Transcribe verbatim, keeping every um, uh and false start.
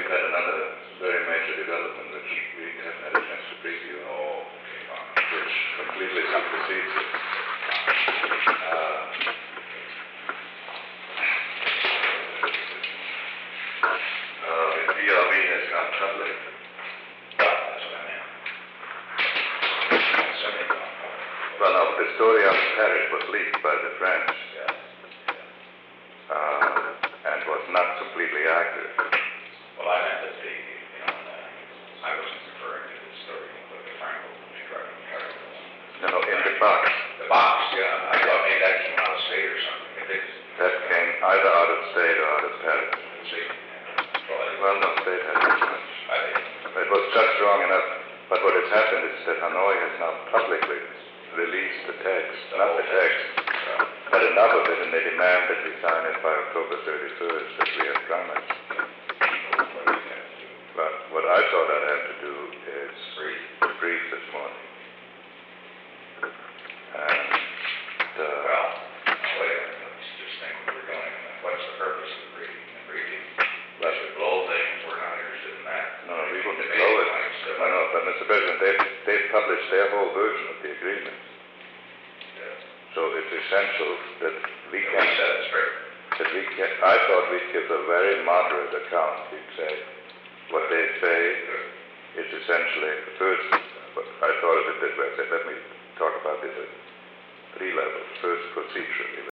we've had another very major development which we haven't had a chance to preview, Oh, okay, fine. which completely supersedes it. Uh, uh, the D R V has gone public. Well, that's what I meant. Somebody gone public. Well, no, the story of Paris was leaked by the French Yeah. uh, and was not completely accurate. Well, I meant that the, you know, uh, I wasn't referring to the story with the Franco truck and car. No, no, in the box. The box, yeah, I thought maybe that came out of state or something. It didn't. That came either out of state or out of Paris. See? Well, I, Well, no state has as much. I didn't. It was just wrong enough. But what has happened is that Hanoi has now publicly released the text, not the text, but enough of it, and they demand that we sign it by October thirty-first, as we have promised. But what I thought I'd have to do is Brief. brief this morning. And, uh, Well, wait a minute, let's just think what we're doing. What's the purpose of the briefing? The briefing, let it blow things, we're not interested in that. no, no, we wouldn't Debate blow it. points, uh, No, no, but Mister President, they've, they've published their whole version of the agreement. yeah. So it's essential that we We can, set it straight. that we can, I thought we'd give a very moderate account. We'd say, what they say is essentially, first, but I thought of it this way, I said, let me talk about this at three levels. First, procedurally.